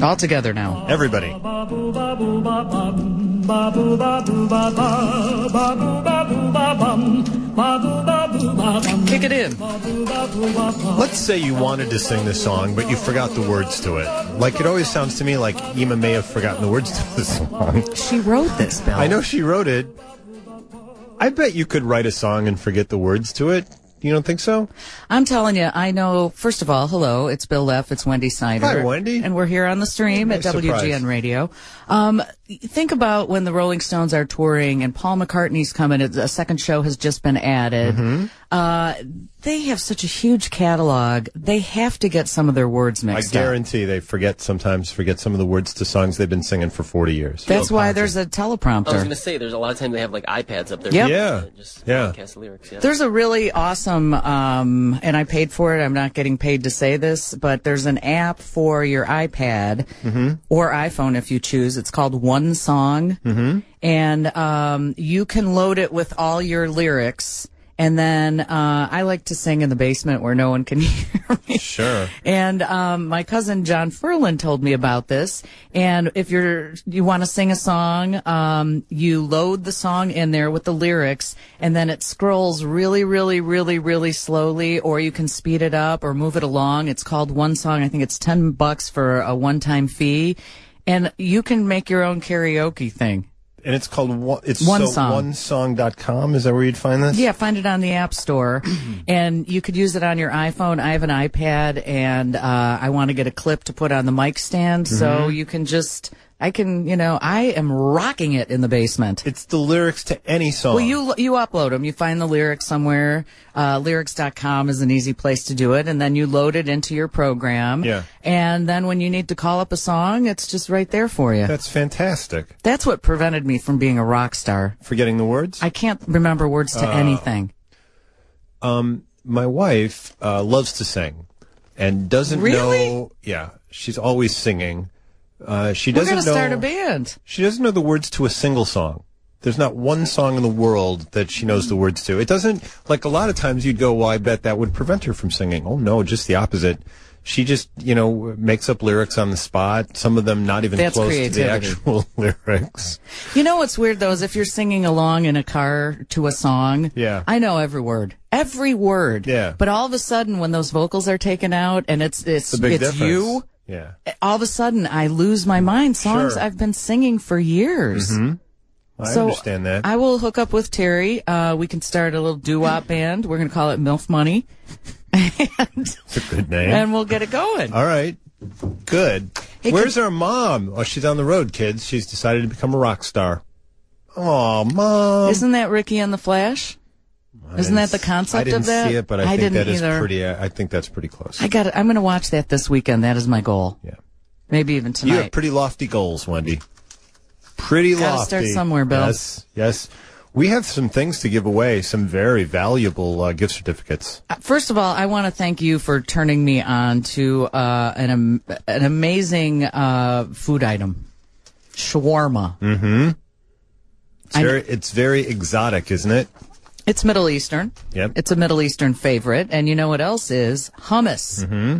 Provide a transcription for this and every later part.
All together now. Everybody. Kick it in. Let's say you wanted to sing this song, but you forgot the words to it. Like, it always sounds to me like Ema may have forgotten the words to the song. She wrote this, Bill. I know she wrote it. I bet you could write a song and forget the words to it. You don't think so? I'm telling you, I know, first of all, hello, it's Bill Leff, it's Wendy Snyder. Hi, Wendy. And we're here on the stream Nice at WGN surprise. Radio. Think about when the Rolling Stones are touring and Paul McCartney's coming, a second show has just been added. Mm-hmm. They have such a huge catalog, they have to get some of their words I mixed up. guarantee they sometimes forget some of the words to songs they've been singing for 40 years. That's why there's a teleprompter. I was going to say, there's a lot of times they have like iPads up there. Yep. Yeah. Just Yeah. broadcast the lyrics. Yeah. There's a really awesome, and I paid for it. I'm not getting paid to say this, but there's an app for your iPad or iPhone if you choose. It's called One Song, and you can load it with all your lyrics. And then I like to sing in the basement where no one can hear me. Sure. And my cousin John Furlan told me about this. And if you want to sing a song, you load the song in there with the lyrics, and then it scrolls really, really, really, really slowly, or you can speed it up or move it along. It's called One Song. I think it's $10 for a one-time fee, and you can make your own karaoke thing. And it's called One Song. onesong.com. Is that where you'd find this? Yeah, find it on the App Store, and you could use it on your iPhone. I have an iPad, and I want to get a clip to put on the mic stand, so you can I am rocking it in the basement. It's the lyrics to any song. Well, you upload them. You find the lyrics somewhere. Lyrics.com is an easy place to do it, and then you load it into your program. Yeah. And then when you need to call up a song, it's just right there for you. That's fantastic. That's what prevented me from being a rock star. Forgetting the words? I can't remember words to anything. My wife loves to sing and doesn't Really? know. Yeah, she's always singing. She We're doesn't going to know. start a band. She doesn't know the words to a single song. There's not one song in the world that she knows the words to. It doesn't, like a lot of times you'd go, well, I bet that would prevent her from singing. Oh, no, just the opposite. She just, makes up lyrics on the spot, some of them not even That's close creativity. to the actual lyrics. You know what's weird, though, is if you're singing along in a car to a song, Yeah. I know every word. Every word. Yeah. But all of a sudden, when those vocals are taken out and it's The big difference. you, Yeah. all of a sudden I lose my mind. Songs Sure. I've been singing for years. I So understand that. I will hook up with Terry. We can start a little doo-wop band. We're going to call it MILF Money. It's a good name. And we'll get it going. All right. Good. Hey, Where's our mom? Oh, she's on the road, kids. She's decided to become a rock star. Oh, Mom. Isn't that Ricky and the Flash? Isn't that the concept I didn't of that? see it, but I think didn't that is either. pretty. I think that's pretty close. I'm going to watch that this weekend. That is my goal. Yeah. Maybe even tonight. You have pretty lofty goals, Wendy. Pretty Gotta lofty. start somewhere, Bill. Yes, yes. We have some things to give away, some very valuable gift certificates. First of all, I want to thank you for turning me on to an amazing food item, shawarma. Mm-hmm. It's very exotic, isn't it? It's Middle Eastern. Yep. It's a Middle Eastern favorite. And you know what else is? Hummus. Mm-hmm.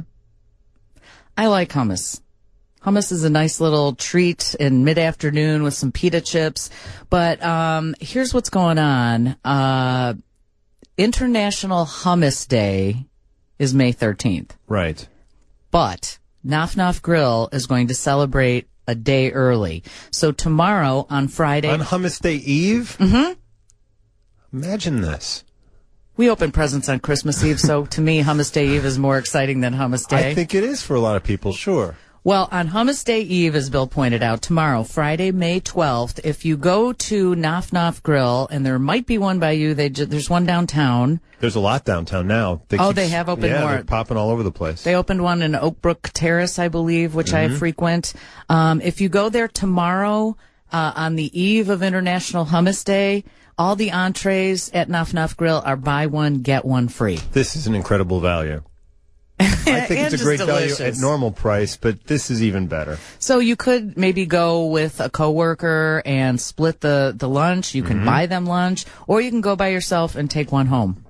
I like hummus. Hummus is a nice little treat in mid-afternoon with some pita chips. But here's what's going on. International Hummus Day is May 13th. Right. But Naf Naf Grill is going to celebrate a day early. So tomorrow on Friday. On Hummus Day Eve? Mm-hmm. Imagine this. We open presents on Christmas Eve, so to me, Hummus Day Eve is more exciting than Hummus Day. I think it is for a lot of people, sure. Well, on Hummus Day Eve, as Bill pointed out, tomorrow, Friday, May 12th, if you go to Naf Naf Grill, and there might be one by you, there's one downtown. There's a lot downtown now. They have opened more. Yeah, they're popping all over the place. They opened one in Oak Brook Terrace, I believe, which I frequent. If you go there tomorrow, on the eve of International Hummus Day, all the entrees at Naf Naf Grill are buy one, get one free. This is an incredible value. I think it's a great delicious value at normal price, but this is even better. So you could maybe go with a coworker and split the lunch. You can buy them lunch, or you can go by yourself and take one home.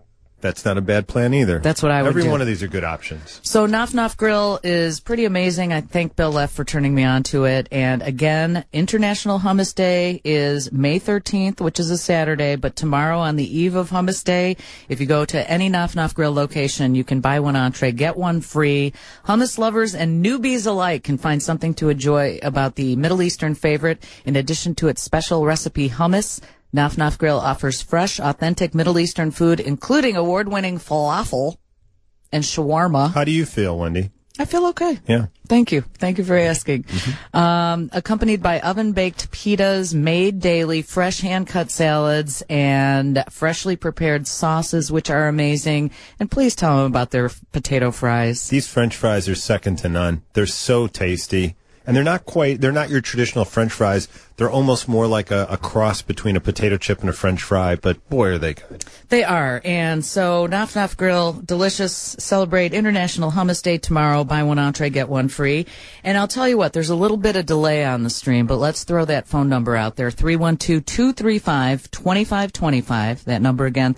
That's not a bad plan either. That's what I would Every do. one of these are good options. So Noff Noff Grill is pretty amazing. I thank Bill Leff for turning me on to it. And again, International Hummus Day is May 13th, which is a Saturday. But tomorrow on the eve of Hummus Day, if you go to any Noff Noff Grill location, you can buy one entree, get one free. Hummus lovers and newbies alike can find something to enjoy about the Middle Eastern favorite. In addition to its special recipe hummus, Noff Noff Grill offers fresh, authentic Middle Eastern food, including award-winning falafel and shawarma. How do you feel, Wendy? I feel okay. Yeah. Thank you. Thank you for asking. Accompanied by oven-baked pitas, made daily, fresh hand-cut salads, and freshly prepared sauces, which are amazing. And please tell them about their potato fries. These French fries are second to none. They're so tasty. And they're not your traditional French fries. They're almost more like a cross between a potato chip and a French fry, but boy, are they good. They are. And so Noff Noff Grill, delicious. Celebrate International Hummus Day tomorrow. Buy one entree, get one free. And I'll tell you what, there's a little bit of delay on the stream, but let's throw that phone number out there, 312-235-2525. That number again,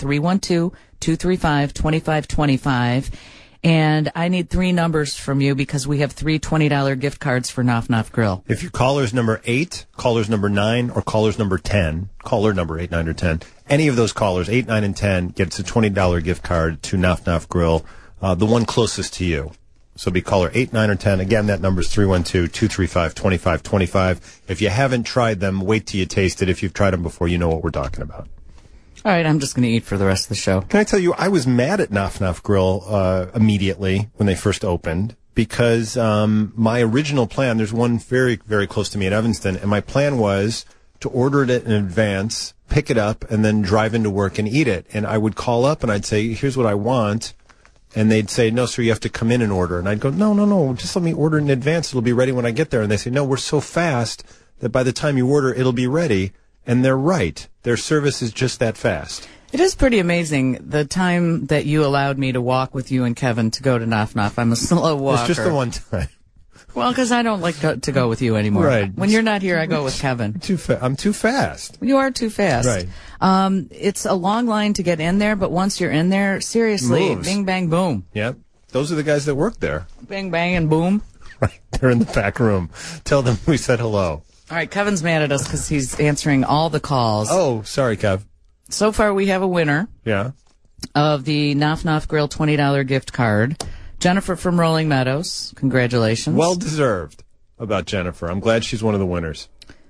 312-235-2525. And I need 3 numbers from you because we have 3 $20 gift cards for Noff Noff Grill. If your caller's number 8, caller's number 9, or caller's number 10, caller number 8, 9, or 10, any of those callers, 8, 9, and 10, gets a $20 gift card to Noff Noff Grill, the one closest to you. So be caller 8, 9, or 10. Again, that number is 312-235-2525. If you haven't tried them, wait till you taste it. If you've tried them before, you know what we're talking about. All right, I'm just going to eat for the rest of the show. Can I tell you, I was mad at Noff Noff Grill immediately when they first opened because my original plan, there's one very, very close to me in Evanston, and my plan was to order it in advance, pick it up, and then drive into work and eat it. And I would call up and I'd say, here's what I want. And they'd say, no, sir, you have to come in and order. And I'd go, no, just let me order in advance. It'll be ready when I get there. And they say, no, we're so fast that by the time you order, it'll be ready. And they're right. Their service is just that fast. It is pretty amazing the time that you allowed me to walk with you and Kevin to go to Noff Noff. I'm a slow walker. It's just the one time. Well, because I don't like to go with you anymore. Right. When you're not here, I go with Kevin. I'm too fast. You are too fast. Right. It's a long line to get in there, but once you're in there, seriously, Moves. bing, bang, boom. Yep. Those are the guys that work there. Bing, bang, and boom. Right. They're in the back room. Tell them we said hello. All right, Kevin's mad at us because he's answering all the calls. Oh, sorry, Kev. So far, we have a winner Yeah. of the Noff Noff Grill $20 gift card. Jennifer from Rolling Meadows. Congratulations. Well deserved about Jennifer. I'm glad she's one of the winners.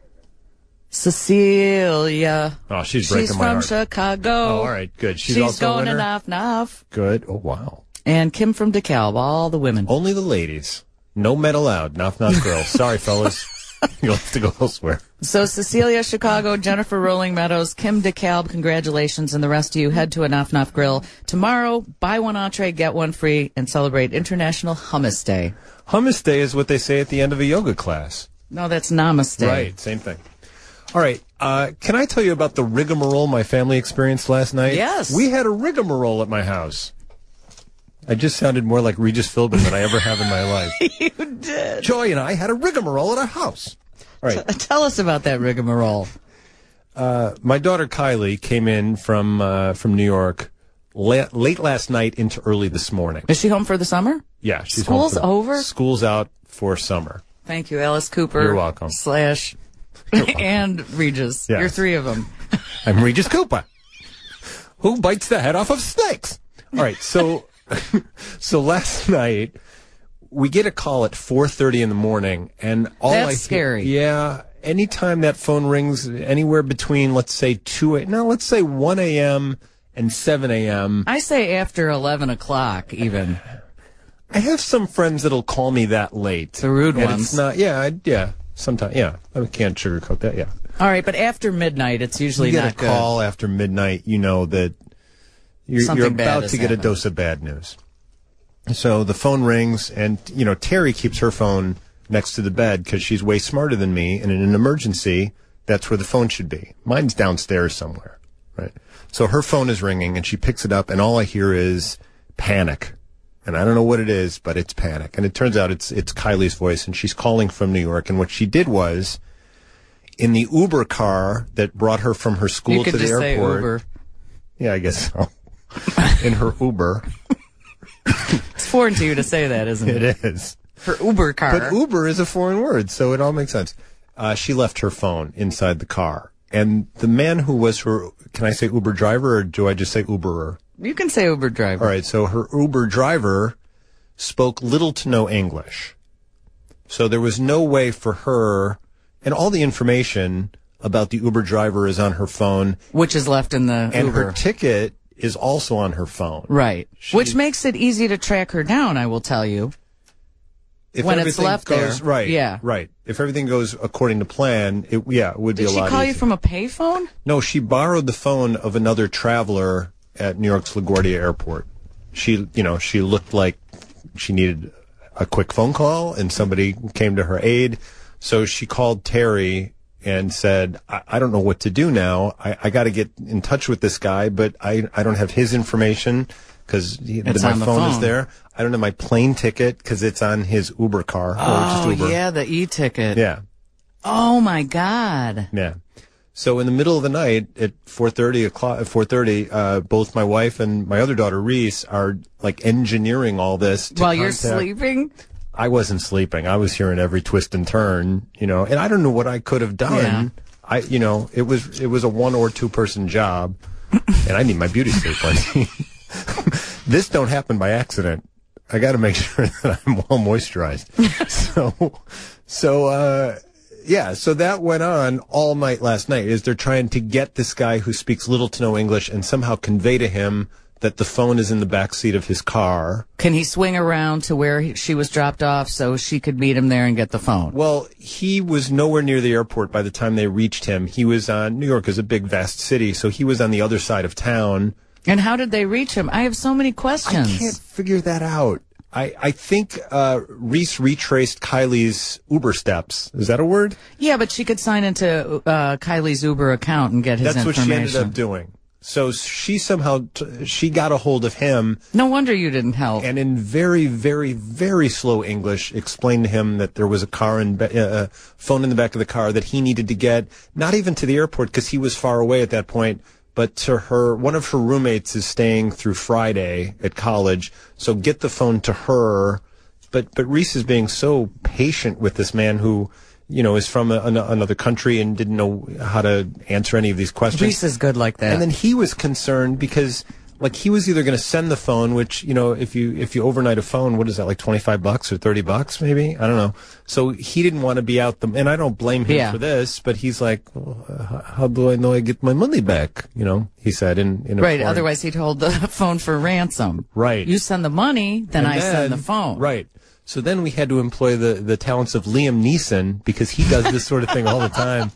Cecilia. Oh, she's breaking my She's from heart. Chicago. Oh, all right, good. She's also a going winner? to Noff Noff. Good. Oh, wow. And Kim from DeKalb, all the women. Only the ladies. No men allowed. Noff Noff Grill. Sorry, fellas. You'll have to go elsewhere. So Cecilia, Chicago, Jennifer, Rolling Meadows, Kim DeKalb, congratulations, and the rest of you head to a Noff Noff Grill tomorrow. Buy one entree, get one free, and celebrate International Hummus Day. Hummus Day is what they say at the end of a yoga class. No, that's Namaste. Right, same thing. All right, can I tell you about the rigmarole my family experienced last night? Yes. We had a rigmarole at my house. I just sounded more like Regis Philbin than I ever have in my life. You did. Joy and I had a rigmarole at our house. All right. Tell us about that rigmarole. My daughter Kylie came in from New York late last night into early this morning. Is she home for the summer? Yeah, she's School's home over? School's out for summer. Thank you, Alice Cooper. You're welcome. / and Regis. Yes. You're 3 of them. I'm Regis Cooper, who bites the head off of snakes. All right, so last night we get a call at 4:30 in the morning, and That's scary. Yeah, anytime that phone rings, anywhere between let's say 1 a.m. and 7 a.m. I say after 11 o'clock, even. I have some friends that'll call me that late. The rude and ones. It's not. Yeah. Sometimes. Yeah, I can't sugarcoat that. Yeah. All right, but after midnight, it's usually You get not a good. call after midnight, you know that you're Something bad about has to get a happened. dose of bad news. So the phone rings, and Terry keeps her phone next to the bed because she's way smarter than me, and in an emergency, that's where the phone should be. Mine's downstairs somewhere, right? So her phone is ringing, and she picks it up, and all I hear is panic. And I don't know what it is, but it's panic. And it turns out it's Kylie's voice, and she's calling from New York. And what she did was, in the Uber car that brought her from her school You could to the just say airport. Uber. Yeah, I guess so. in her Uber. It's foreign to you to say that, isn't it? It is. Her Uber car. But Uber is a foreign word, so it all makes sense. She left her phone inside the car. And the man who was her, can I say Uber driver or do I just say Uberer? You can say Uber driver. All right, so her Uber driver spoke little to no English. So there was no way for her, and all the information about the Uber driver is on her phone. Which is left in the and Uber. her ticket is also on her phone. Right. Which makes it easy to track her down, I will tell you. If when it's left goes, there. Right. Yeah. Right. If everything goes according to plan, it would be a lot easier. Did she call you from a payphone? No, she borrowed the phone of another traveler at New York's LaGuardia Airport. She looked like she needed a quick phone call, and somebody came to her aid. So she called Terry and said, I don't know what to do now. I got to get in touch with this guy, but I don't have his information because my phone is there. I don't have my plane ticket because it's on his Uber car. Oh, Uber. yeah, the e-ticket. Yeah. Oh, my God. Yeah. So in the middle of the night at 4:30, both my wife and my other daughter Reese are like engineering all this to while you're sleeping. I wasn't sleeping. I was hearing every twist and turn, and I don't know what I could have done. Yeah. It was a 1 or 2 person job, and I need my beauty sleep. This don't happen by accident. I got to make sure that I'm well moisturized. So that went on all night last night. Is they're trying to get this guy who speaks little to no English and somehow convey to him that the phone is in the back seat of his car. Can he swing around to where she was dropped off so she could meet him there and get the phone? Well, he was nowhere near the airport by the time they reached him. He was on, New York is a big, vast city, so he was on the other side of town. And how did they reach him? I have so many questions. I can't figure that out. I think Reese retraced Kylie's Uber steps. Is that a word? Yeah, but she could sign into Kylie's Uber account and get his information. That's what she ended up doing. So she somehow she got a hold of him. No wonder you didn't help. And in very, very, very slow English, explained to him that there was a phone in the back of the car that he needed to get, not even to the airport because he was far away at that point, but to her. One of her roommates is staying through Friday at college, so get the phone to her. But Reese is being so patient with this man who, is from another country and didn't know how to answer any of these questions. Reese is good like that. And then he was concerned because, he was either going to send the phone, which, if you overnight a phone, what is that, like $25 or $30 maybe? I don't know. So he didn't want to be out and I don't blame him for this, but he's like, how do I know I get my money back? He said in a right. foreign... Otherwise he'd hold the phone for ransom. Right. You send the money, then I send the phone. Right. So then we had to employ the talents of Liam Neeson because he does this sort of thing all the time.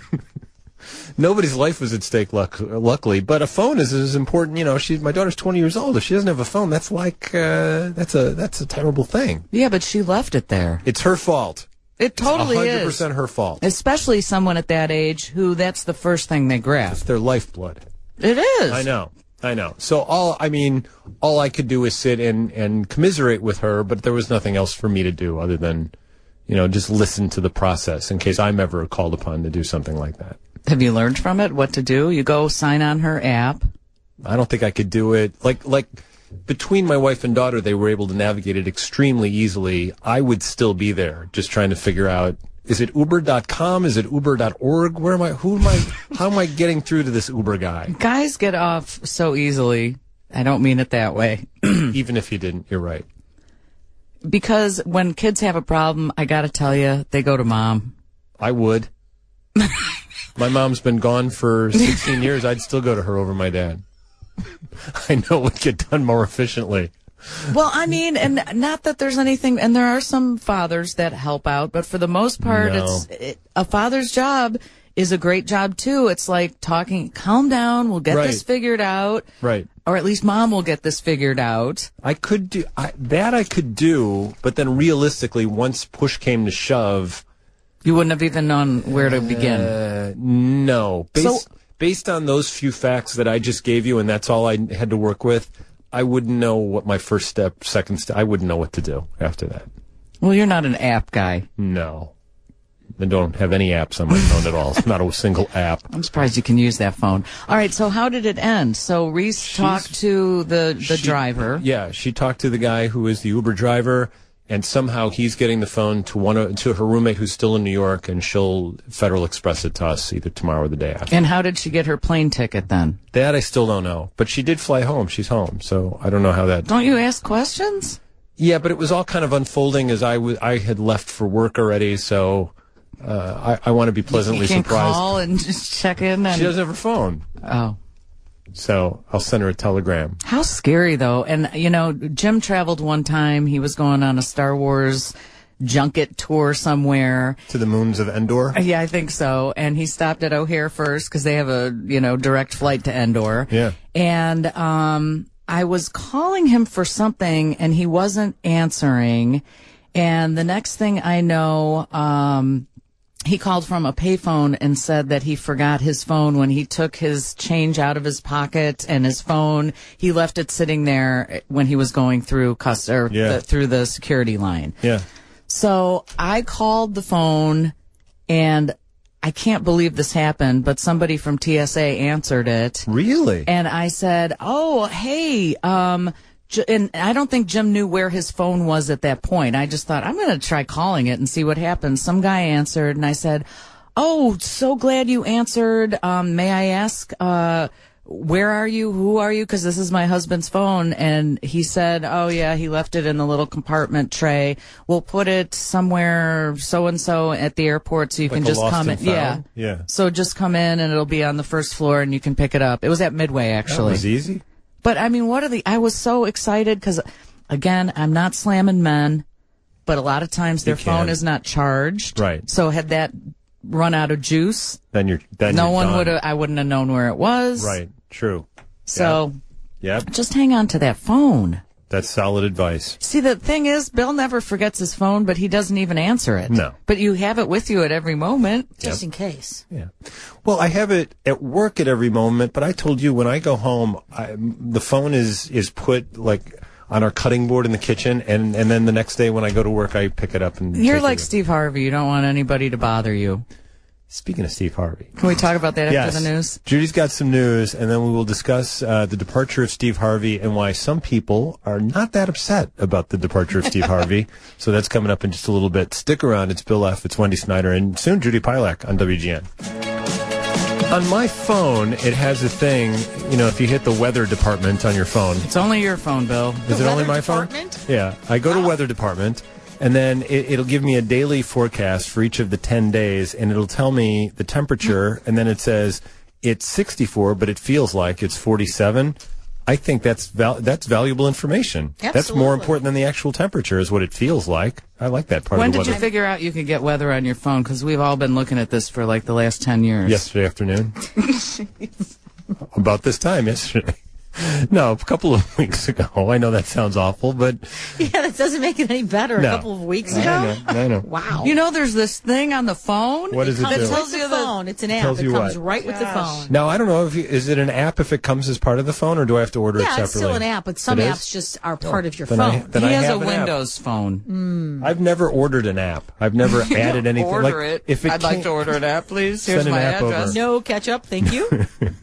Nobody's life was at stake, luckily, but a phone is as important. My daughter's 20 years old. If she doesn't have a phone, that's like that's a terrible thing. Yeah, but she left it there. It's her fault. It totally is 100% is. her fault. Especially someone at that age who that's the first thing they grab. It's their lifeblood. It is. I know. So all I could do is sit and commiserate with her, but there was nothing else for me to do other than, just listen to the process in case I'm ever called upon to do something like that. Have you learned from it what to do? You go sign on her app. I don't think I could do it. Like between my wife and daughter, they were able to navigate it extremely easily. I would still be there just trying to figure out, is it Uber.com? Is it Uber.org? How am I getting through to this Uber guy? Guys get off so easily. I don't mean it that way. Even if you didn't, you're right. Because when kids have a problem, I gotta tell you, they go to mom. I would. My mom's been gone for 16 years. I'd still go to her over my dad. I know it would get done more efficiently. Well, I mean, and not that there's anything, and there are some fathers that help out, but for the most part, a father's job is a great job too. It's like talking, calm down, we'll get this figured out. Right. Or at least mom will get this figured out. I could do, I could do, but then realistically, once push came to shove, you wouldn't have even known where to begin. No. Based on those few facts that I just gave you, and that's all I had to work with, I wouldn't know what my first step, second step, I wouldn't know what to do after that. Well, you're not an app guy. No. I don't have any apps on my phone at all. It's not a single app. I'm surprised you can use that phone. All right, so how did it end? So Reese talked to the driver. Yeah, she talked to the guy who is the Uber driver, and somehow he's getting the phone to her roommate who's still in New York, and she'll Federal Express it to us either tomorrow or the day after. And how did she get her plane ticket then? That I still don't know. But she did fly home. She's home, so I don't know how that... Don't you ask questions? Yeah, but it was all kind of unfolding as I had left for work already, so... I want to be pleasantly surprised. You can't call and just check in. She doesn't have her phone. Oh. So I'll send her a telegram. How scary, though. And, Jim traveled one time. He was going on a Star Wars junket tour somewhere. To the moons of Endor? Yeah, I think so. And he stopped at O'Hare first because they have a, direct flight to Endor. Yeah. And I was calling him for something, and he wasn't answering. And the next thing I know... he called from a payphone and said that he forgot his phone when he took his change out of his pocket, and his phone, he left it sitting there when he was going through through the security line. Yeah. So I called the phone, and I can't believe this happened, but somebody from TSA answered it. Really? And I said, "Oh, hey, and I don't think Jim knew where his phone was at that point. I just thought, I'm going to try calling it and see what happens." Some guy answered, and I said, "Oh, so glad you answered. May I ask, where are you? Who are you? Because this is my husband's phone." And he said, "Oh, yeah, he left it in the little compartment tray. We'll put it somewhere so-and-so at the airport so you Like can a just lost come in." and found? Yeah. So just come in, and it'll be on the first floor, and you can pick it up. It was at Midway, actually. That was easy. But, I mean, I was so excited because, again, I'm not slamming men, but a lot of times their phone is not charged. Right. So had that run out of juice, then no one would have, I wouldn't have known where it was. Right. True. So, Yep. just hang on to that phone. That's solid advice. See, the thing is, Bill never forgets his phone, but he doesn't even answer it. No. But you have it with you at every moment. Just in case. Yeah. Well, I have it at work at every moment, but I told you when I go home, the phone is put like on our cutting board in the kitchen, and then the next day when I go to work, I pick it up and You're take like it. Steve Harvey. You don't want anybody to bother you. Speaking of Steve Harvey. Can we talk about that Yes. after the news? Judy's got some news, and then we will discuss the departure of Steve Harvey and why some people are not that upset about the departure of Steve Harvey. So that's coming up in just a little bit. Stick around. It's Bill F., it's Wendy Snyder, and soon Judy Pilak on WGN. On my phone, it has a thing, if you hit the weather department on your phone. It's only your phone, Bill. Is it only weather my phone? department? Yeah. I go to weather department, and then it'll give me a daily forecast for each of the 10 days, and it'll tell me the temperature, and then it says it's 64, but it feels like it's 47. I think that's valuable information. That's Absolutely. more important than the actual temperature, is what it feels like. I like that part When of the did you weather. figure out you could get weather on your phone? Because we've all been looking at this for like the last 10 years. Yesterday afternoon. About this time yesterday. No, a couple of weeks ago. I know that sounds awful, but... Yeah, that doesn't make it any better. No. A couple of weeks ago. I know. Wow. There's this thing on the phone. What does it That do? tells you the phone. It's an app. Tells It you comes what? right with the phone. Now, I don't know, is it an app if it comes as part of the phone, or do I have to order it Yeah, separately? it's still an app, but some It is? apps just are part of your Then phone. then He I has a have an app. Windows phone. I've never ordered an app. I've never added anything. Order like, it. If it I'd like can't- to order an app, please. Send Here's an my app over. address. No ketchup, thank you.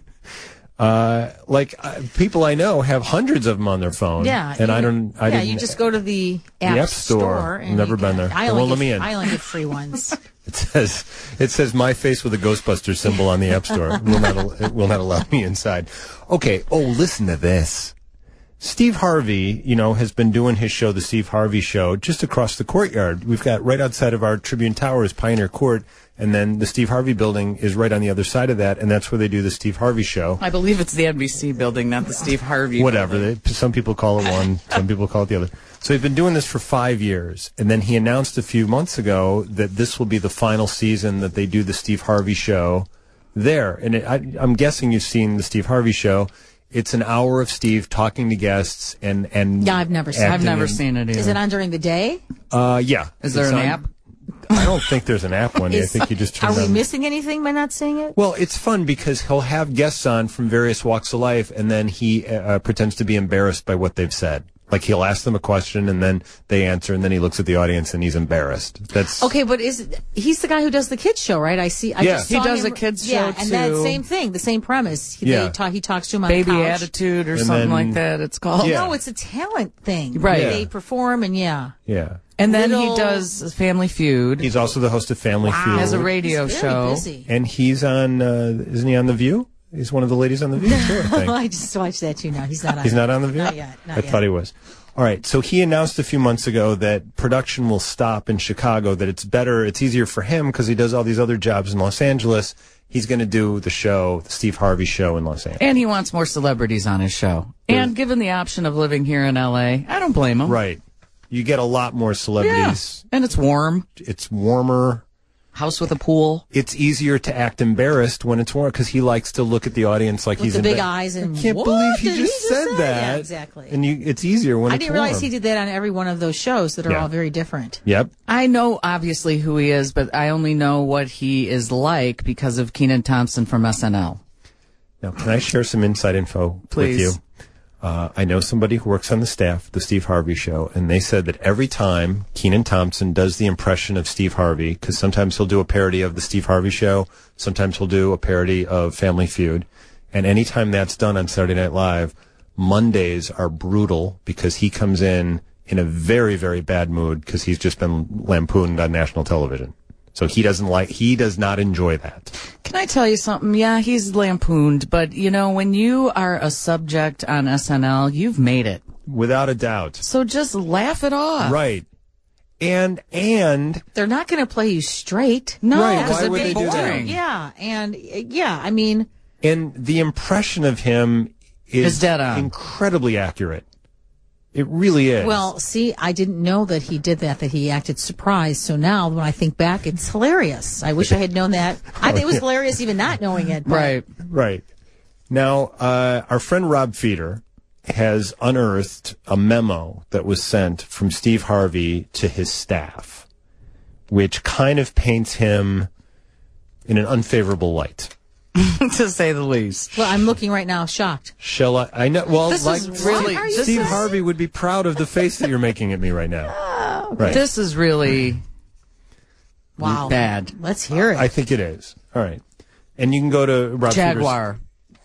People I know have hundreds of them on their phone. Yeah. And I didn't. You just go to the app store. and Never you been get- there. I They only won't let get- me in. I only get free ones. It says my face with a Ghostbuster symbol on the App Store. It will not allow me inside. Okay. Oh, listen to this. Steve Harvey, has been doing his show, The Steve Harvey Show, just across the courtyard. We've got right outside of our Tribune Tower is Pioneer Court, and then the Steve Harvey building is right on the other side of that, and that's where they do the Steve Harvey Show. I believe it's the NBC building, not the Steve Harvey Whatever. building. Some people call it one, some people call it the other. So he's been doing this for 5 years, and then he announced a few months ago that this will be the final season that they do the Steve Harvey Show there. And I'm guessing you've seen the Steve Harvey Show. It's an hour of Steve talking to guests and Yeah, I've never seen it. I've acting never in- seen it either. Is it on during the day? Yeah. Is there It's an on- app? I don't think there's an app one. I Is- think you just turn Are it we on. missing anything by not seeing it? Well, it's fun because he'll have guests on from various walks of life, and then he pretends to be embarrassed by what they've said. Like he'll ask them a question and then they answer, and then he looks at the audience and he's embarrassed. That's Okay, but he's the guy who does the kids show, right? I just he saw does him, a kids yeah, show and that too. same thing, the same premise. He talks to him on Baby the couch. Attitude or And something then- like that. It's called. Yeah. No, it's a talent thing. Right. Yeah. They perform and yeah. And then he Little- does Family Feud. He's also the host of Family Feud. Has a radio he's very show. busy. And he's on, isn't he on The View? He's one of the ladies on The View, too, I think. I just watched that too now. He's not on. He's not on The View? Not yet. Not I yet. thought he was. All right, so he announced a few months ago that production will stop in Chicago, that it's easier for him because he does all these other jobs in Los Angeles. He's going to do the Steve Harvey show in Los Angeles. And he wants more celebrities on his show. And given the option of living here in L.A., I don't blame him. Right. You get a lot more Yeah. celebrities. And it's warm. It's warmer. House with a pool. It's easier to act embarrassed when it's warm because he likes to look at the audience like With he's the big emba- eyes and I can't what believe he did just said that. Yeah, exactly. And it's easier when I it's didn't realize warm. he did that on every one of those shows that are Yeah. all very different. Yep. I know obviously who he is, but I only know what he is like because of Kenan Thompson from SNL. Now, can I share some inside info Please. with you? I know somebody who works on the staff, the Steve Harvey Show, and they said that every time Kenan Thompson does the impression of Steve Harvey, because sometimes he'll do a parody of the Steve Harvey Show, sometimes he'll do a parody of Family Feud, and anytime that's done on Saturday Night Live, Mondays are brutal because he comes in a very, very bad mood because he's just been lampooned on national television. So he does not enjoy that. Can I tell you something? Yeah, he's lampooned, but you know, when you are a subject on SNL, you've made it. Without a doubt. So just laugh it off. Right. And They're not going to play you straight. No, Right, because why it'd would be they do that? boring. Yeah, and yeah, I mean, And the impression of him is Is dead on. incredibly accurate. It really is. well, see, I didn't know that he did that he acted surprised. So now when I think back, it's hilarious. I wish I had known that. I think it was hilarious even not knowing it. But Right. Right. Now, our friend Rob Feeder has unearthed a memo that was sent from Steve Harvey to his staff, which kind of paints him in an unfavorable light. To say the least. Well, I'm looking right now, shocked. Shall I know. Well, This like is really- What are you Steve saying? Harvey would be proud of the face that you're making at me right now. Right. This is really Wow. bad. Let's hear it. I think it is. All right. And you can go to Rob Jaguar.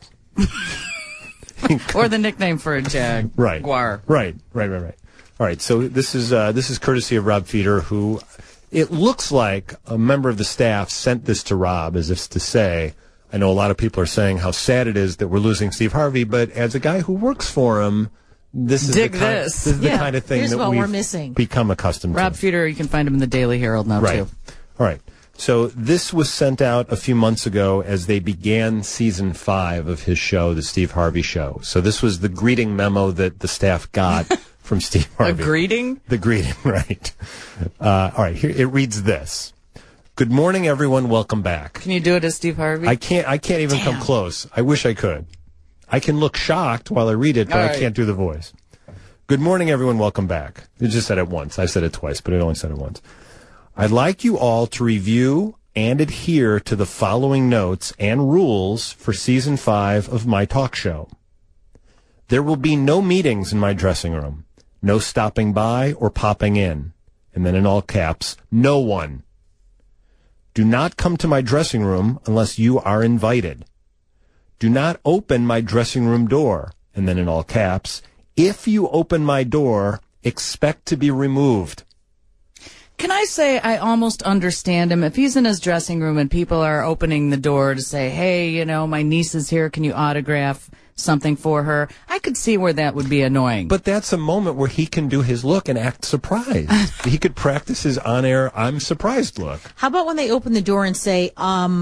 Or the nickname for a jag. Right. Guar. Right. All right. So this is courtesy of Rob Feeder, who it looks like a member of the staff sent this to Rob as if to say, I know a lot of people are saying how sad it is that we're losing Steve Harvey, but as a guy who works for him, this is Dig the kind, this. is the Yeah, kind of thing here's that what we're we've missing. become accustomed Rob to. Feeder, you can find him in the Daily Herald now, Right. too. All right. So this was sent out a few months ago as they began season 5 of his show, The Steve Harvey Show. So this was the greeting memo that the staff got from Steve A Harvey. greeting? The greeting, right. All right, here it reads this. Good morning, everyone. Welcome back. Can you do it as Steve Harvey? I can't even come close. I wish I could. I can look shocked while I read it, but All I right. can't do the voice. Good morning, everyone. Welcome back. You just said it once. I said it twice, but I only said it once. I'd like you all to review and adhere to the following notes and rules for season 5 of my talk show. There will be no meetings in my dressing room, no stopping by or popping in, and then in all caps, no one. Do not come to my dressing room unless you are invited. Do not open my dressing room door, and then in all caps, if you open my door, expect to be removed. Can I say I almost understand him? If he's in his dressing room and people are opening the door to say, hey, you know, my niece is here, can you autograph something for her? I could see where that would be annoying. But that's a moment where he can do his look and act surprised. He could practice his on-air, I'm surprised look. How about when they open the door and say,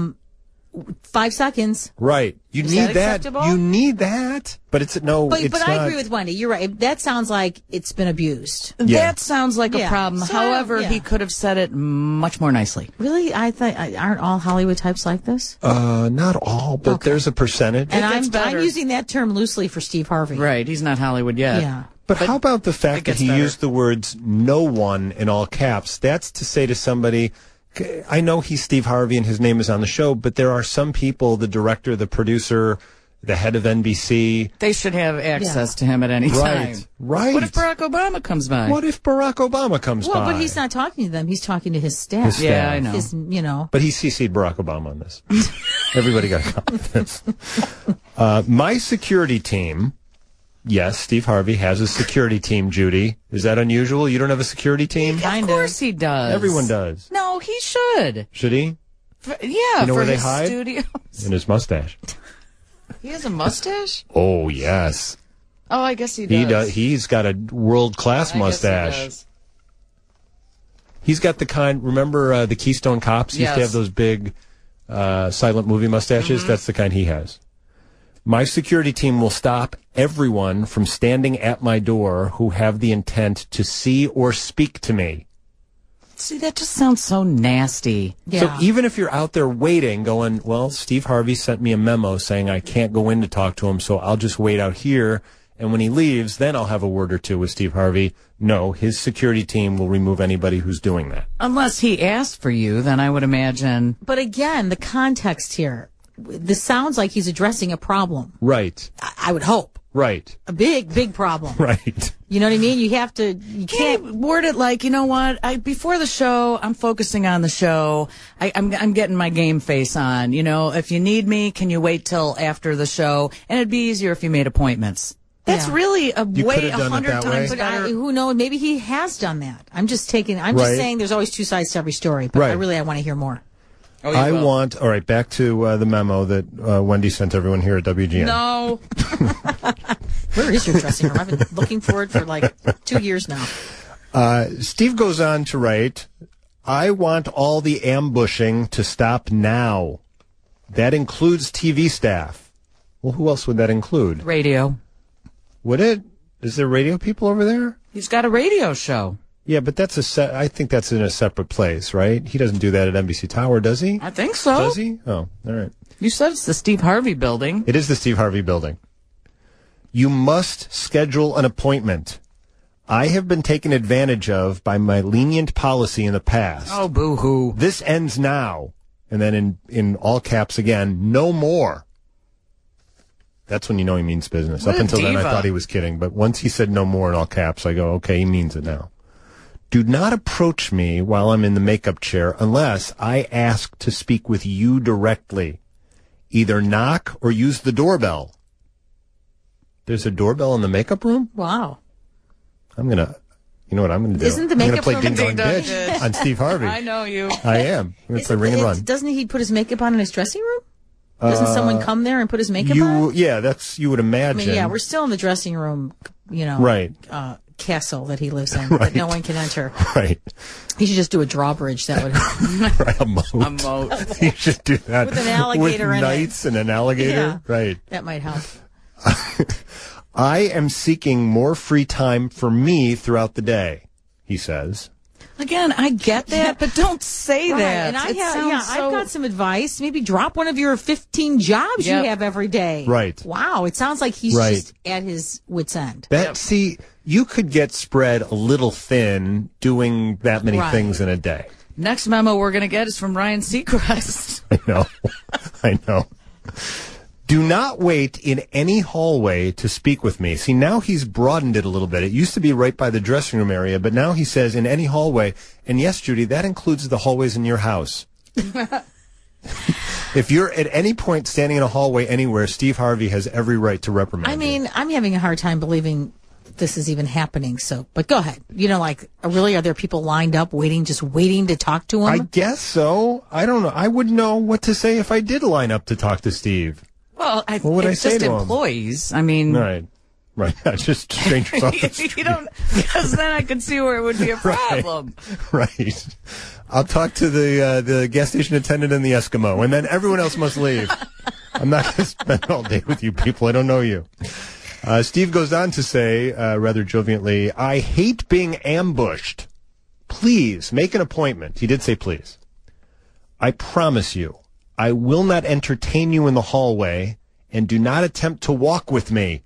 5 seconds? Right. You Is need that that. acceptable? You need that. But it's no, But, it's but not. I agree with Wendy. You're right. That sounds like it's been abused. Yeah. That sounds like a Yeah. problem. So I don't- However, yeah. he could have said it much more nicely. Really? I think aren't all Hollywood types like this? Not all, but Okay. there's a percentage. And gets I'm better. using that term loosely for Steve Harvey. Right. He's not Hollywood yet. Yeah. But how about the it fact that gets he better. used the words no one in all caps? That's to say to somebody, I know he's Steve Harvey and his name is on the show, but there are some people, the director, the producer, the head of NBC. They should have access to him at any time. Right. What if Barack Obama comes by? What if Barack Obama comes by? Well, but he's not talking to them. He's talking to his staff. His staff. Yeah, I know. His, you know. But he CC'd Barack Obama on this. Everybody got a copy of this. My security team. Yes, Steve Harvey has a security team, Judy. Is that unusual? You don't have a security team? Of course he does. Everyone does. No, he should. Should he? Yeah, You know for where they his hide? studios. In his mustache. He has a mustache? Oh, yes. Oh, I guess he does. He does. He's got a world-class I guess mustache. he does. He's got the kind, remember the Keystone Cops used to Yes. have those big silent movie mustaches? That's the kind he has. My security team will stop everyone from standing at my door who have the intent to see or speak to me. See, that just sounds so nasty. Yeah. So even if you're out there waiting, going, well, Steve Harvey sent me a memo saying I can't go in to talk to him, so I'll just wait out here, and when he leaves, then I'll have a word or two with Steve Harvey. No, his security team will remove anybody who's doing that. Unless he asked for you, then I would imagine. But again, the context here. This sounds like he's addressing a problem. Right, I would hope. right, A big problem. right. You know what I mean? You have to, you Can't can't. word it like, you know what? Before the show, I'm focusing on the show. I'm getting my game face on. You know, if you need me, can you wait till after the show? And it'd be easier if you made appointments. That's Yeah. really a You way could've done it 100 that way. times But better. who knows? Maybe he has done that. I'm just Right. saying there's always two sides to every story. But Right. I want to hear more. Oh, you I will. want, all right, back to the memo that Wendy sent everyone here at WGN. No. Where is your dressing room? I've been looking for it for like 2 years now. Steve goes on to write, I want all the ambushing to stop now. That includes TV staff. Well, who else would that include? Radio. Would it? Is there radio people over there? He's got a radio show. Yeah, but that's I think that's in a separate place, right? He doesn't do that at NBC Tower, does he? I think so. Does he? Oh, all right. You said it's the Steve Harvey building. It is the Steve Harvey building. You must schedule an appointment. I have been taken advantage of by my lenient policy in the past. Oh, boo-hoo. This ends now. And then in all caps again, no more. That's when you know he means business. What Up a until then, I diva. thought he was kidding. But once he said no more in all caps, I go, okay, he means it now. Do not approach me while I'm in the makeup chair unless I ask to speak with you directly. Either knock or use the doorbell. There's a doorbell in the makeup room? Wow. You know what I'm going to do? Isn't the I'm gonna makeup play room Ding Dong Ding Dong Ditch Ditch? on Steve Harvey. I know you. I am. I'm going to play Ring and Run. Doesn't he put his makeup on in his dressing room? Doesn't someone come there and put his makeup on? Yeah, you would I imagine. mean, yeah, we're still in the dressing room, you know, Right. Castle that he lives in that no one can enter. Right. He should just do a drawbridge. That would Right, a moat. A moat. You should do that. With an alligator with in it. knights and an alligator. Yeah. Right. that might help. I am seeking more free time for me throughout the day, he says. Again, I get that, but don't say Right. that. And It sounds so- I've got some advice. Maybe drop one of your 15 jobs Yep. you have every day. Right. Wow. It sounds like he's Right. just at his wit's end. See, you could get spread a little thin doing that many Right. things in a day. Next memo we're going to get is from Ryan Seacrest. I know. I know. Do not wait in any hallway to speak with me. See, now he's broadened it a little bit. It used to be right by the dressing room area, but now he says in any hallway. And yes, Judy, that includes the hallways in your house. If you're at any point standing in a hallway anywhere, Steve Harvey has every right to reprimand I you. mean, I'm having a hard time believing this is even happening. So, but go ahead. You know, like, really, are there people lined up just waiting to talk to him? I guess so. I don't know. I wouldn't know what to say if I did line up to talk to Steve. Well, What would I it's say just to him? employees. I mean, Right. Right. Just strangers off the street. you don't, because then I could see where it would be a problem. Right. I'll talk to the gas station attendant and the Eskimo, and then everyone else must leave. I'm not going to spend all day with you people. I don't know you. Steve goes on to say, rather jovially, I hate being ambushed. Please make an appointment. He did say please. I promise you, I will not entertain you in the hallway, and do not attempt to walk with me.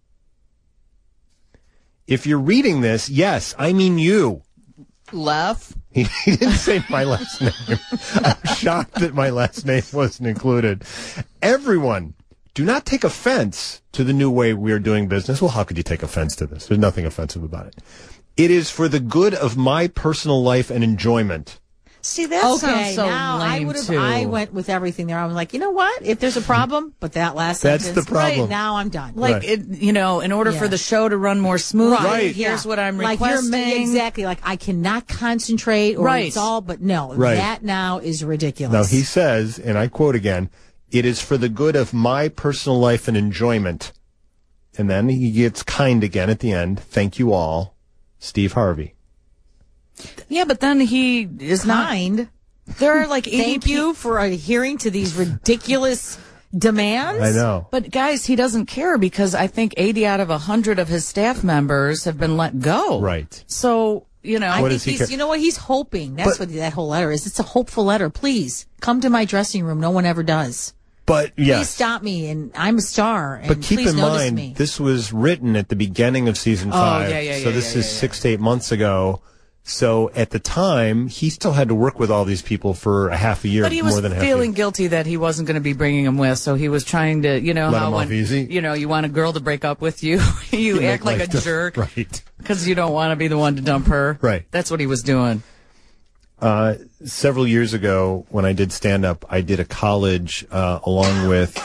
If you're reading this, yes, I mean you. Left. He didn't say my last name. I'm shocked that my last name wasn't included. Everyone, do not take offense to the new way we are doing business. Well, how could you take offense to this? There's nothing offensive about it. It is for the good of my personal life and enjoyment. See, that Okay, sounds so now lame, too. I went with everything there. I was like, you know what? If there's a problem, but that last That's sentence, the problem. right, now I'm done. Like, Right. in order Yeah. for the show to run more smoothly, Right. here's what I'm like requesting. exactly. Like I cannot concentrate, or Right. it's all. But no, Right. that now is ridiculous. Now, he says, and I quote again, it is for the good of my personal life and enjoyment. And then he gets kind again at the end. Thank you all, Steve Harvey. Yeah, but then he is not. kind. There are like 80 Thank you for adhering to these ridiculous demands. I know. But guys, he doesn't care because I think 80 out of 100 of his staff members have been let go. Right. So, I What think does he he's, care? you know what, he's hoping. That's But- what that whole letter is. It's a hopeful letter. Please come to my dressing room. No one ever does. But Please yes. stop me, and I'm a star. And But keep please in notice mind, me. this was written at the beginning of season 5. So this is 6 to 8 months ago. So at the time, he still had to work with all these people for a half a year, But he was more than a half a feeling year. guilty that he wasn't going to be bringing him with, so he was trying to, Let how him when off easy? you want a girl to break up with you, you Make act like a life diff- jerk, Right. Because you don't want to be the one to dump her. Right. That's what he was doing. Several years ago, when I did stand up, I did a college along with,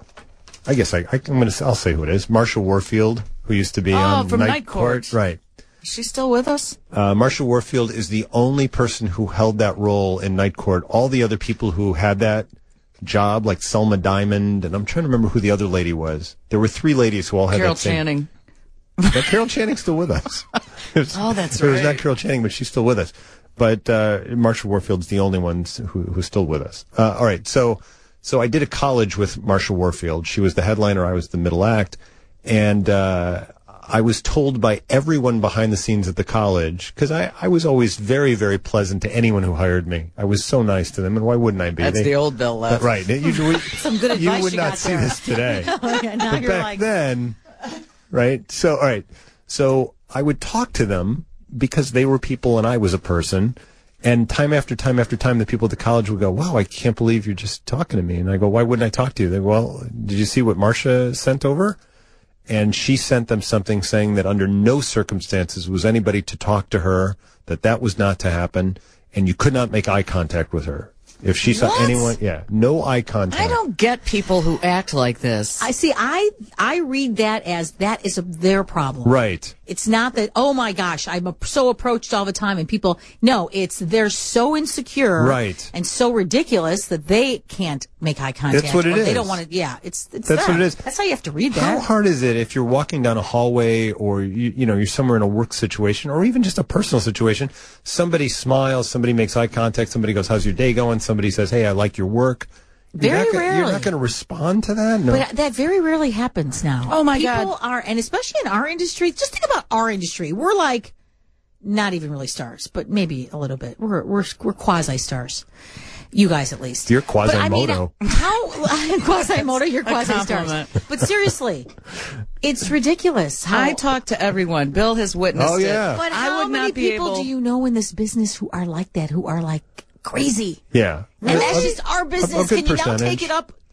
I guess I'll say who it is, Marsha Warfield, who used to be on from Night Night Court. Right. Is she still with us? Marsha Warfield is the only person who held that role in Night Court. All the other people who had that job, like Selma Diamond, and I'm trying to remember who the other lady was. There were 3 ladies who all had Carol that same. Channing. But Carol Channing's still with us. Oh, that's It was not right. Carol Channing, but she's still with us. But Marsha Warfield's the only one who's still with us. All right, so I did a college with Marsha Warfield. She was the headliner. I was the middle act. And I was told by everyone behind the scenes at the college, because I was always very, very pleasant to anyone who hired me. I was so nice to them, and why wouldn't I be? That's the old Bill left. Right. Some good advice you would you not got see there. this today. now But you're back like, then, right? So, all right. So I would talk to them because they were people and I was a person. And time after time after time, the people at the college would go, wow, I can't believe you're just talking to me. And I go, why wouldn't I talk to you? They go, well, did you see what Marsha sent over? And she sent them something saying that under no circumstances was anybody to talk to her, that was not to happen, and you could not make eye contact with her. If she saw What? anyone, no eye contact. I don't get people who act like this. I see. I read that as that is their problem. Right. It's not that, oh my gosh, I'm so approached all the time, and people, no, it's they're so insecure, Right. and so ridiculous that they can't make eye contact. That's what it or They is. don't want to. Yeah, it's That's that. what it is. That's how you have to read How that. hard is it if you're walking down a hallway or you're somewhere in a work situation or even just a personal situation? Somebody smiles, somebody makes eye contact, somebody goes, "How's your day going?" Somebody says, "Hey, I like your work." Very You're rarely. not going to respond to that. No. But that very rarely happens now. Oh, my People God. are, and especially in our industry. Just think about our industry. We're like not even really stars, but maybe a little bit. We're quasi stars. You guys, at least. You're But I mean, Quasimodo. how Quasimodo? You're quasi stars. compliment. But seriously, it's ridiculous. How, I talk to everyone. Bill has witnessed Oh, yeah. it. But I how would many not be people able. do you know in this business who are like that? Who are like crazy? Yeah. And that's just our business. good Can you now percentage. take it up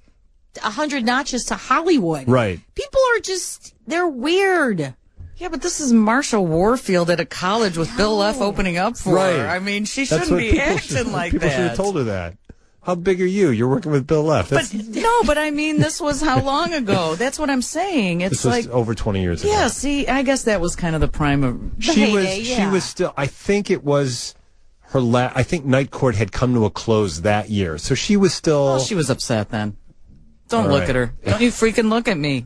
100 notches to Hollywood? Right. People are just, they're weird. Yeah, but this is Marsha Warfield at a college with Bill F. opening up for Right. her. I mean, she That's shouldn't what be people acting should, like people that. should have told her that. How big are you? You're working with Bill Leff. But no, but I mean, this was how long ago? That's what I'm saying. It's This was like, over 20 years ago. yeah. See, I guess that was kind of the prime of. heyday, She yeah. was still, I think it was her I think Night Court had come to a close that year. So she was still. Well, she was upset then. Don't All look right. at her. Don't you freaking look at me.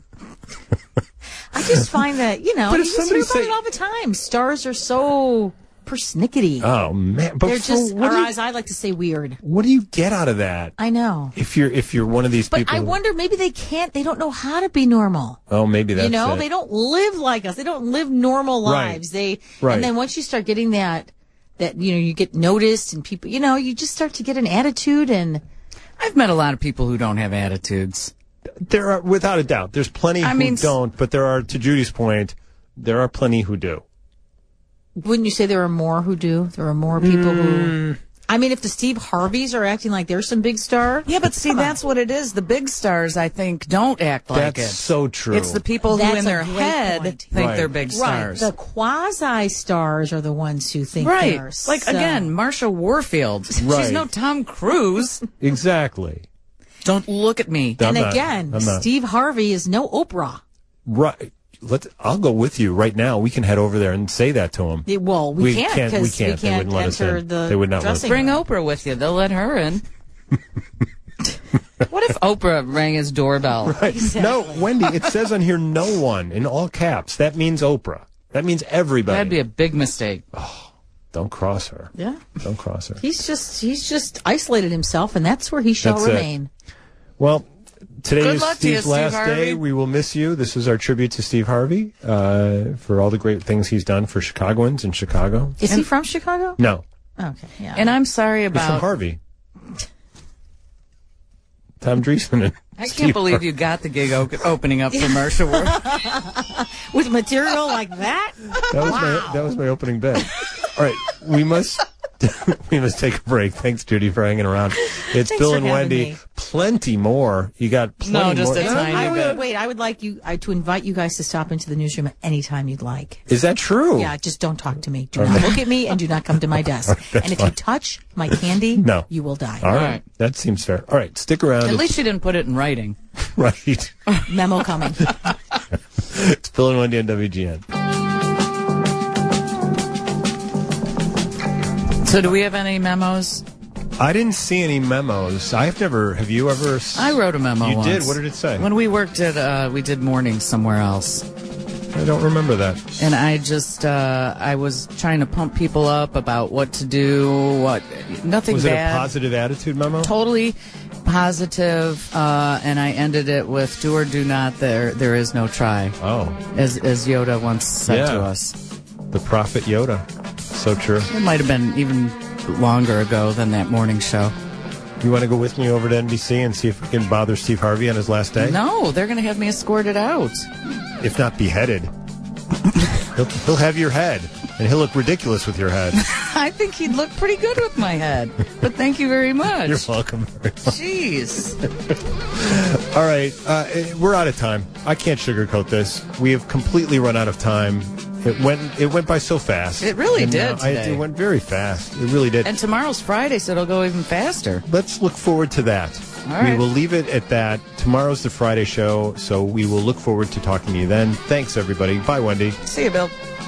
I just find that, you know, But if you just somebody hear about say- it all the time. Stars are so persnickety. Oh man! But They're for just, what or do you- as I like to say, weird. what do you get out of that? I know. If you're one of these But people, I wonder, maybe they don't know how to be normal. oh, maybe that's You know, it. they don't live like us. They don't live normal Right. lives. Right. And then once you start getting that, you get noticed and people, you just start to get an attitude and. I've met a lot of people who don't have attitudes. There are, without a doubt, there's plenty I who mean, don't, but there are, to Judy's point, there are plenty who do. Wouldn't you say there are more who do? There are more people who. I mean, if the Steve Harveys are acting like they're some big star. Yeah, but see, that's what it is. The big stars, I think, don't act like That's it. so true. It's the people who That's in a their great head point. think Right. they're big Right. stars. The quasi-stars are the ones who think Right. they're Like, so- again, Marsha Warfield. Right. She's no Tom Cruise. Exactly. Don't look at me. I'm And not- again, I'm not. Steve Harvey is no Oprah. Right. I'll go with you right now. We can head over there and say that to him. Well, we can't We because can't. They wouldn't let us enter in. the They would not let us dressing Bring room. Oprah with you. They'll let her in. What if Oprah rang his doorbell? Right. No, Wendy, it says on here no one in all caps. That means Oprah. That means everybody. That'd be a big mistake. Don't cross her. Yeah. Don't cross her. He's just isolated himself, and that's where he shall That's it. remain. Well, today Good is luck to you, Steve's Steve last Harvey. day. We will miss you. This is our tribute to Steve Harvey for all the great things he's done for Chicagoans in Chicago. Is he from Chicago? No, Okay, yeah. And I'm sorry he's from about. Harvey. Tom Dreesen. And I Steve can't believe Harvey. you got the gig opening up for Marsha Worth. With material like that? That was my opening bit. All right, we must take a break. Thanks, Judy, for hanging around. It's Thanks Bill for and having Wendy. me. Plenty more. You got plenty No, just more. a tiny I bit. would wait. I would like you to invite you guys to stop into the newsroom at any time you'd like. Is that true? Yeah, just don't talk to me. Do not look at me, and do not come to my desk. And if you touch my candy, No. you will die. All right. right. That seems fair. All right, stick around. At least you didn't put it in writing. Right. Memo coming. It's Bill and Wendy on WGN. So, do we have any memos? I didn't see any memos. Have you ever? I wrote a memo. You once. did? What did it say? When we worked at, we did mornings somewhere else, I don't remember that. and I just, I was trying to pump people up about what to do, nothing Was it a bad. positive attitude memo? Totally positive, and I ended it with "Do or do not. There is no try," Oh, as Yoda once said Yeah. to us. the prophet Yoda. So true. It might have been even longer ago than that morning show. You want to go with me over to NBC and see if we can bother Steve Harvey on his last day? No, they're going to have me escorted out. If not beheaded. he'll have your head, and he'll look ridiculous with your head. I think he'd look pretty good with my head. But thank you very much. You're welcome. Jeez. All right, we're out of time. I can't sugarcoat this. We have completely run out of time. It went by so fast. It really And, did today. It went very fast. It really did. And tomorrow's Friday, so it'll go even faster. Let's look forward to that. All right. We will leave it at that. Tomorrow's the Friday show, so we will look forward to talking to you then. Thanks, everybody. Bye, Wendy. See you, Bill.